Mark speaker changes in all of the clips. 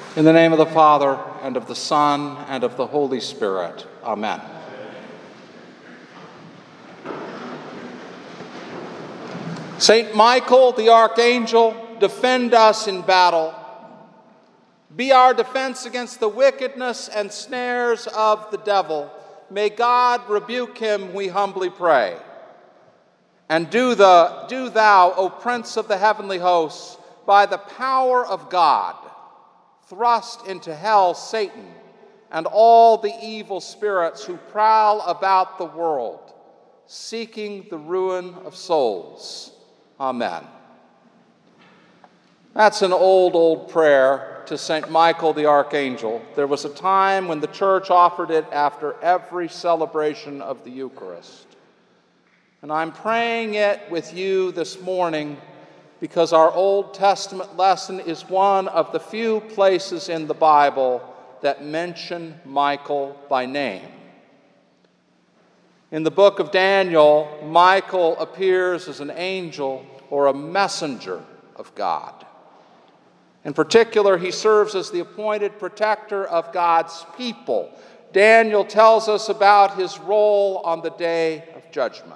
Speaker 1: In the name of the Father, and of the Son, and of the Holy Spirit. Amen. Saint Michael, the Archangel, defend us in battle. Be our defense against the wickedness and snares of the devil. May God rebuke him, we humbly pray. And do thou, O Prince of the heavenly hosts, by the power of God, thrust into hell Satan and all the evil spirits who prowl about the world, seeking the ruin of souls. Amen. That's an old prayer to St. Michael the Archangel. There was a time when the Church offered it after every celebration of the Eucharist. And I'm praying it with you this morning because our Old Testament lesson is one of the few places in the Bible that mention Michael by name. In the book of Daniel, Michael appears as an angel or a messenger of God. In particular, he serves as the appointed protector of God's people. Daniel tells us about his role on the day of judgment.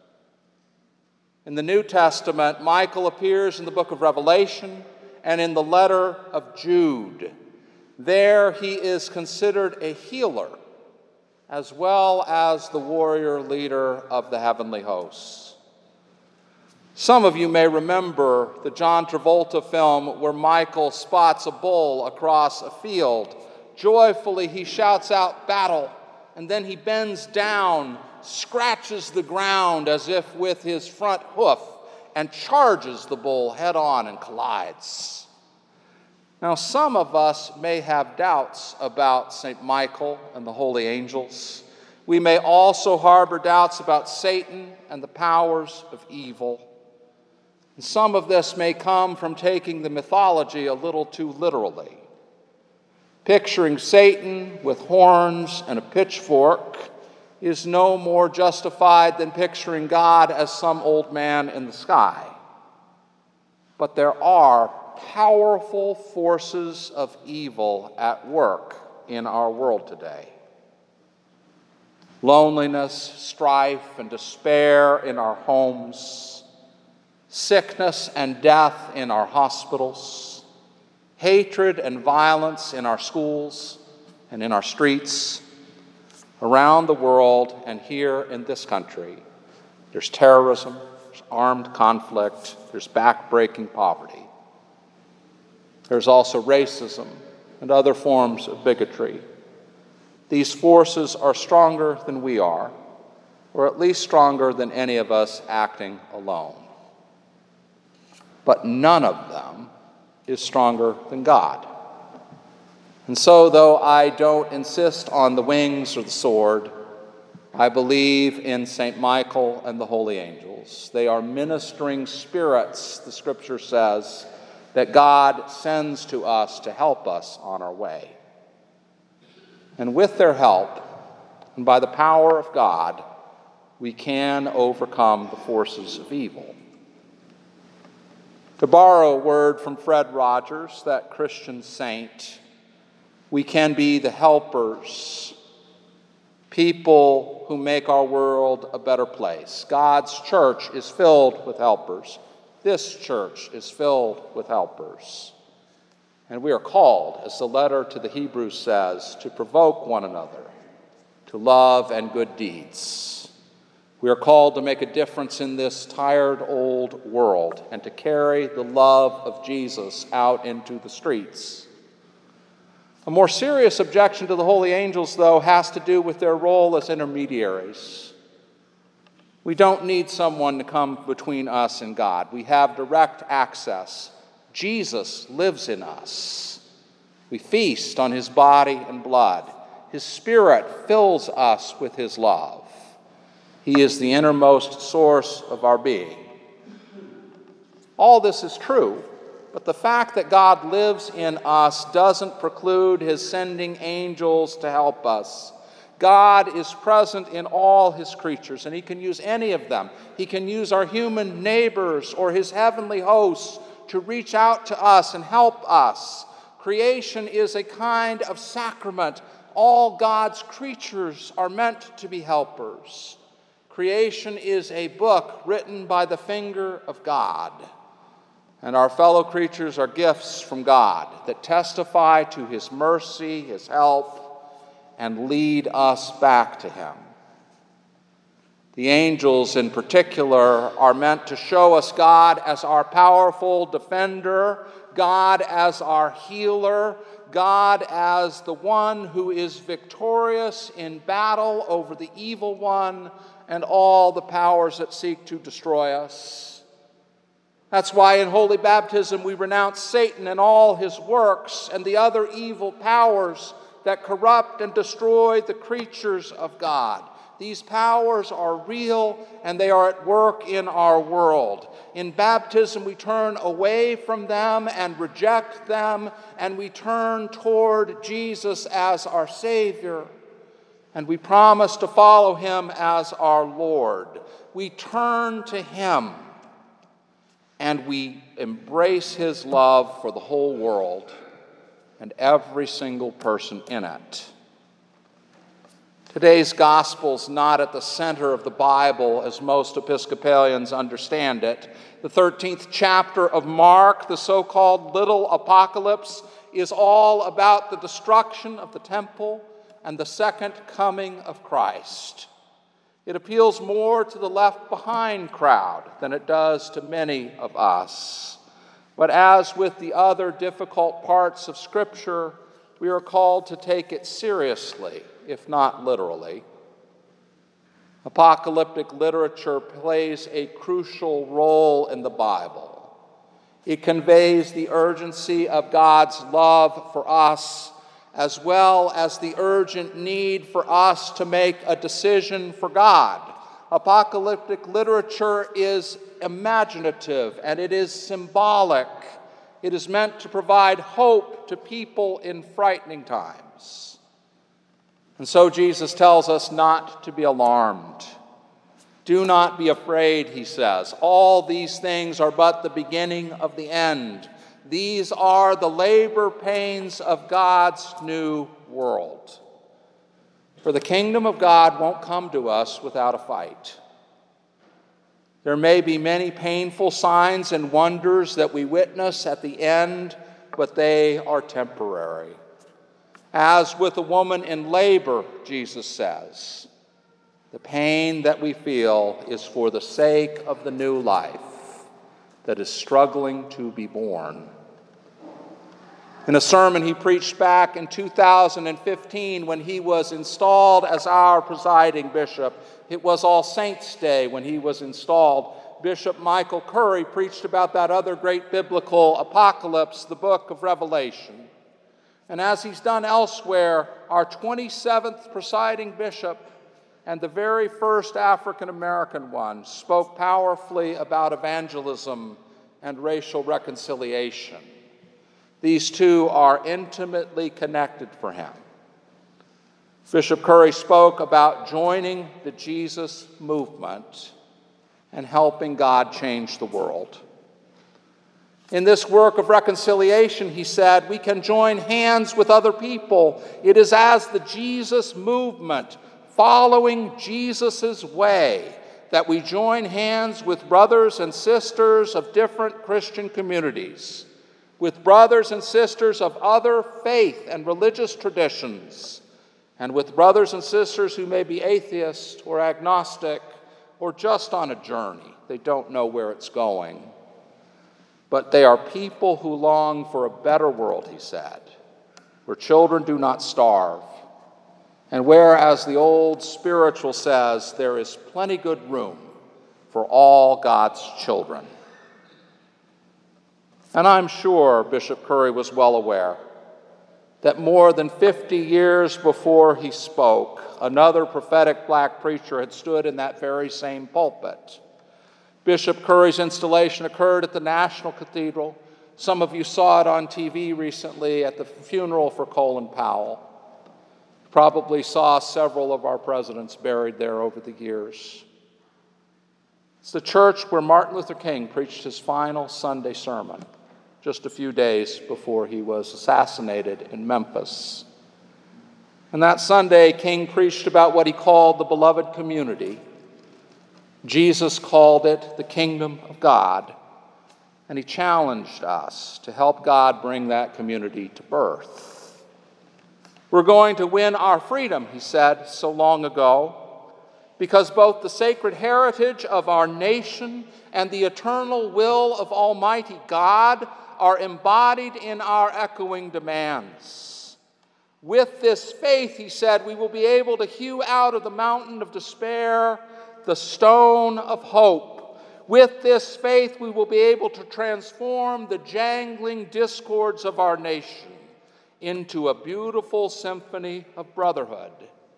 Speaker 1: In the New Testament, Michael appears in the book of Revelation and in the letter of Jude. There he is considered a healer as well as the warrior leader of the heavenly hosts. Some of you may remember the John Travolta film where Michael spots a bull across a field. Joyfully he shouts out, "Battle!" and then he bends down, scratches the ground as if with his front hoof, and charges the bull head on and collides. Now, some of us may have doubts about St. Michael and the holy angels. We may also harbor doubts about Satan and the powers of evil. And some of this may come from taking the mythology a little too literally. Picturing Satan with horns and a pitchfork is no more justified than picturing God as some old man in the sky. But there are powerful forces of evil at work in our world today. Loneliness, strife, and despair in our homes, sickness and death in our hospitals, hatred and violence in our schools and in our streets. Around the world and here in this country, there's terrorism, there's armed conflict, there's backbreaking poverty. There's also racism and other forms of bigotry. These forces are stronger than we are, or at least stronger than any of us acting alone. But none of them is stronger than God. And so, though I don't insist on the wings or the sword, I believe in St. Michael and the holy angels. They are ministering spirits, the Scripture says, that God sends to us to help us on our way. And with their help, and by the power of God, we can overcome the forces of evil. To borrow a word from Fred Rogers, that Christian saint, we can be the helpers, people who make our world a better place. God's church is filled with helpers. This church is filled with helpers. And we are called, as the letter to the Hebrews says, to provoke one another to love and good deeds. We are called to make a difference in this tired old world and to carry the love of Jesus out into the streets. A more serious objection to the holy angels, though, has to do with their role as intermediaries. We don't need someone to come between us and God. We have direct access. Jesus lives in us. We feast on his body and blood. His Spirit fills us with his love. He is the innermost source of our being. All this is true. But the fact that God lives in us doesn't preclude his sending angels to help us. God is present in all his creatures, and he can use any of them. He can use our human neighbors or his heavenly hosts to reach out to us and help us. Creation is a kind of sacrament. All God's creatures are meant to be helpers. Creation is a book written by the finger of God. And our fellow creatures are gifts from God that testify to His mercy, His help, and lead us back to Him. The angels in particular are meant to show us God as our powerful defender, God as our healer, God as the one who is victorious in battle over the evil one and all the powers that seek to destroy us. That's why in holy baptism we renounce Satan and all his works and the other evil powers that corrupt and destroy the creatures of God. These powers are real and they are at work in our world. In baptism we turn away from them and reject them, and we turn toward Jesus as our Savior, and we promise to follow Him as our Lord. We turn to Him and we embrace His love for the whole world and every single person in it. Today's gospel's not at the center of the Bible as most Episcopalians understand it. The 13th chapter of Mark, the so-called Little Apocalypse, is all about the destruction of the temple and the second coming of Christ. It appeals more to the left-behind crowd than it does to many of us. But as with the other difficult parts of Scripture, we are called to take it seriously, if not literally. Apocalyptic literature plays a crucial role in the Bible. It conveys the urgency of God's love for us, as well as the urgent need for us to make a decision for God. Apocalyptic literature is imaginative and it is symbolic. It is meant to provide hope to people in frightening times. And so Jesus tells us not to be alarmed. Do not be afraid, he says. All these things are but the beginning of the end. These are the labor pains of God's new world. For the kingdom of God won't come to us without a fight. There may be many painful signs and wonders that we witness at the end, but they are temporary. As with a woman in labor, Jesus says, the pain that we feel is for the sake of the new life that is struggling to be born. In a sermon he preached back in 2015 when he was installed as our presiding bishop, it was All Saints' Day when he was installed, Bishop Michael Curry preached about that other great biblical apocalypse, the book of Revelation. And as he's done elsewhere, our 27th presiding bishop and the very first African-American one spoke powerfully about evangelism and racial reconciliation. These two are intimately connected for him. Bishop Curry spoke about joining the Jesus movement and helping God change the world. In this work of reconciliation, he said, we can join hands with other people. It is as the Jesus movement, following Jesus' way, that we join hands with brothers and sisters of different Christian communities, with brothers and sisters of other faith and religious traditions, and with brothers and sisters who may be atheist or agnostic or just on a journey. They don't know where it's going. But they are people who long for a better world, he said, where children do not starve, and where, as the old spiritual says, there is plenty good room for all God's children. And I'm sure Bishop Curry was well aware that more than 50 years before he spoke, another prophetic black preacher had stood in that very same pulpit. Bishop Curry's installation occurred at the National Cathedral. Some of you saw it on TV recently at the funeral for Colin Powell. You probably saw several of our presidents buried there over the years. It's the church where Martin Luther King preached his final Sunday sermon. just a few days before he was assassinated in Memphis. And that Sunday, King preached about what he called the beloved community. Jesus called it the kingdom of God, and he challenged us to help God bring that community to birth. We're going to win our freedom, he said so long ago, because both the sacred heritage of our nation and the eternal will of Almighty God are embodied in our echoing demands. With this faith, he said, we will be able to hew out of the mountain of despair the stone of hope. With this faith, we will be able to transform the jangling discords of our nation into a beautiful symphony of brotherhood.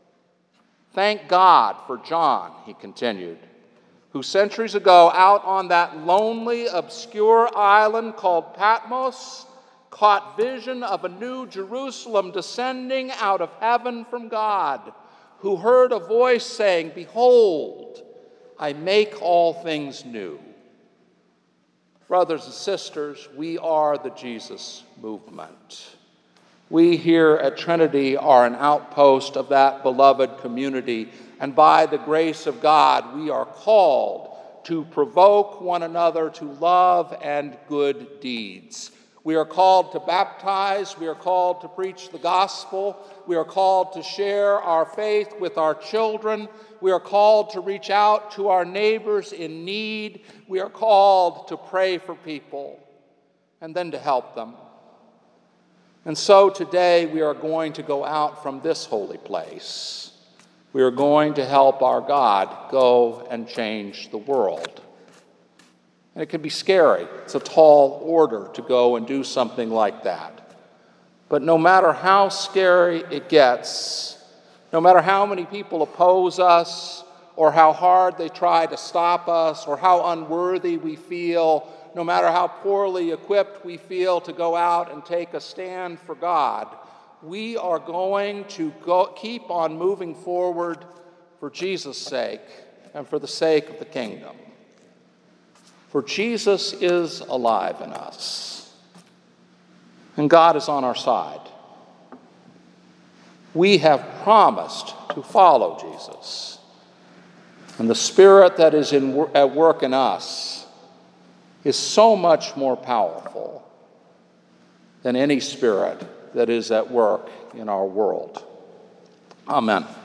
Speaker 1: Thank God for John, he continued, who centuries ago, out on that lonely, obscure island called Patmos, caught vision of a new Jerusalem descending out of heaven from God, who heard a voice saying, "Behold, I make all things new." Brothers and sisters, we are the Jesus movement. We here at Trinity are an outpost of that beloved community, and by the grace of God, we are called to provoke one another to love and good deeds. We are called to baptize, we are called to preach the gospel, we are called to share our faith with our children, we are called to reach out to our neighbors in need, we are called to pray for people and then to help them. And so today we are going to go out from this holy place. We are going to help our God go and change the world. And it can be scary. It's a tall order to go and do something like that. But no matter how scary it gets, no matter how many people oppose us, or how hard they try to stop us, or how unworthy we feel, no matter how poorly equipped we feel to go out and take a stand for God, we are going to keep on moving forward for Jesus' sake and for the sake of the kingdom. For Jesus is alive in us, and God is on our side. We have promised to follow Jesus, and the Spirit that is at work in us is so much more powerful than any spirit that is at work in our world. Amen.